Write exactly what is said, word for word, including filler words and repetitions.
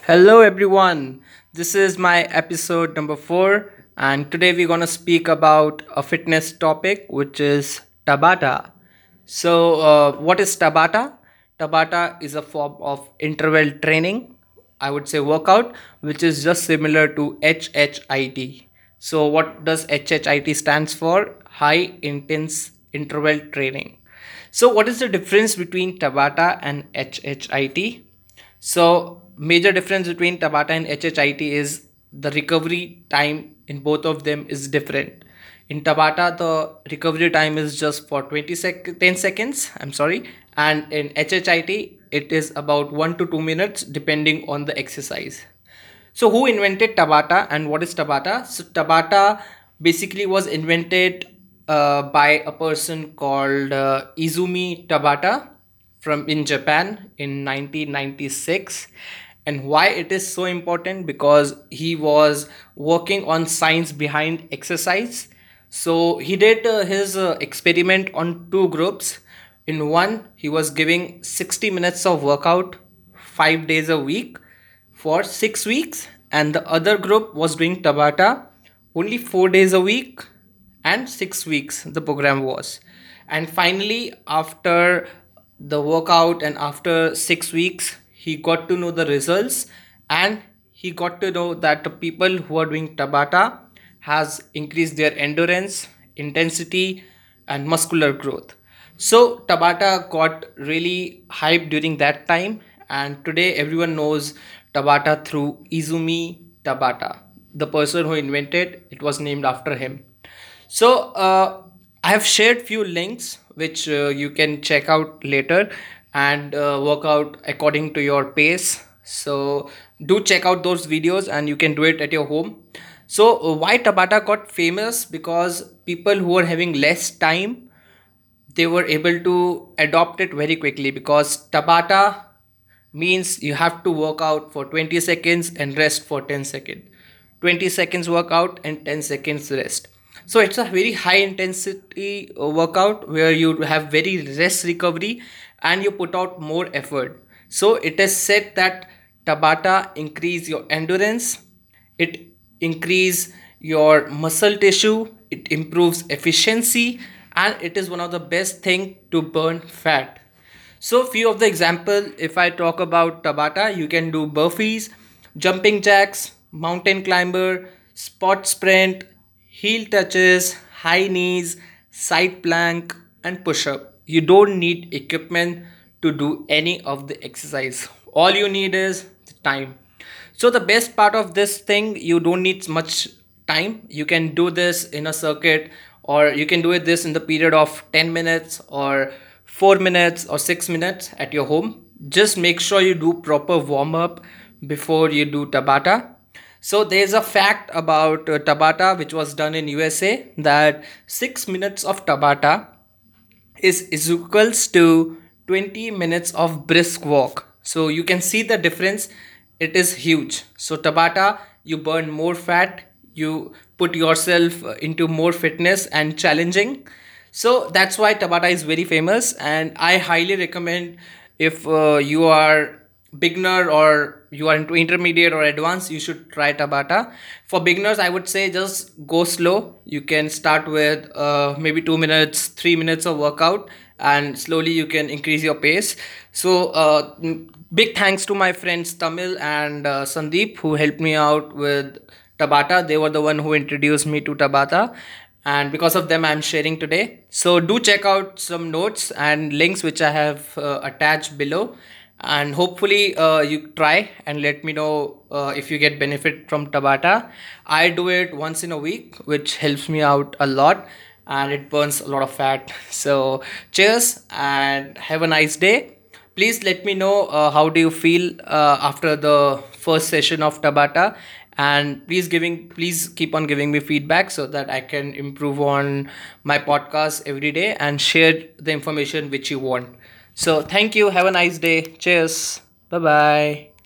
Hello, everyone. This is my episode number four, and today we're going to speak about a fitness topic which is Tabata. So, uh, what is Tabata? Tabata is a form of interval training, I would say workout, which is just similar to H H I T. So, what does H H I T stands for? High intense interval training. So, what is the difference between Tabata and H H I T? So, major difference between Tabata and H H I T is the recovery time in both of them is different. In Tabata, the recovery time is just for twenty sec- ten seconds, I'm sorry, and in H H I T, it is about one to two minutes depending on the exercise. So, who invented Tabata and what is Tabata? So, Tabata basically was invented uh, by a person called uh, Izumi Tabata from in Japan in nineteen ninety-six. And why it is so important? Because he was working on science behind exercise. So he did uh, his uh, experiment on two groups. In one, he was giving sixty minutes of workout five days a week for six weeks, and the other group was doing Tabata only four days a week and six weeks. The program was, and finally, after the workout and after six weeks, he got to know the results, and he got to know that the people who are doing Tabata has increased their endurance, intensity, and muscular growth. So Tabata got really hyped during that time, and today everyone knows Tabata through Izumi Tabata. The person who invented it was named after him. So uh, I have shared few links which uh, you can check out later and uh, work out according to your pace. So do check out those videos and you can do it at your home. So uh, why Tabata got famous? Because people who are having less time, they were able to adopt it very quickly, because Tabata means you have to work out for twenty seconds and rest for ten seconds. twenty seconds workout and ten seconds rest. So it's a very high intensity uh, workout where you have very rest recovery and you put out more effort. So it is said that Tabata increase your endurance, it increase your muscle tissue, it improves efficiency, and it is one of the best thing to burn fat. So few of the example, if I talk about Tabata, you can do burpees, jumping jacks, mountain climber, spot sprint, heel touches, high knees, side plank, and push up. You don't need equipment to do any of the exercise. All you need is the time. So the best part of this thing, you don't need much time. You can do this in a circuit, or you can do it this in the period of ten minutes or four minutes or six minutes at your home. Just make sure you do proper warm up before you do Tabata. So there's a fact about uh, Tabata which was done in U S A, that six minutes of Tabata is, is equals to twenty minutes of brisk walk. So you can see the difference. It is huge. So Tabata, you burn more fat, you put yourself uh, into more fitness and challenging. So that's why Tabata is very famous, and I highly recommend, if uh, you are beginner or you are into intermediate or advanced, you should try Tabata. For beginners, I would say just go slow. You can start with uh, maybe two minutes, three minutes of workout, and slowly you can increase your pace. So uh, mm, big thanks to my friends Tamil and uh, Sandeep, who helped me out with Tabata. They were the one who introduced me to Tabata, and because of them I'm sharing today. So do check out some notes and links which I have uh, attached below, and hopefully uh, you try and let me know uh, if you get benefit from Tabata. I do it once in a week, which helps me out a lot, and it burns a lot of fat. So cheers and have a nice day. Please let me know uh, how do you feel uh, after the first session of Tabata, and please giving please keep on giving me feedback so that I can improve on my podcast every day and share the information which you want. So thank you, have a nice day, cheers, bye bye.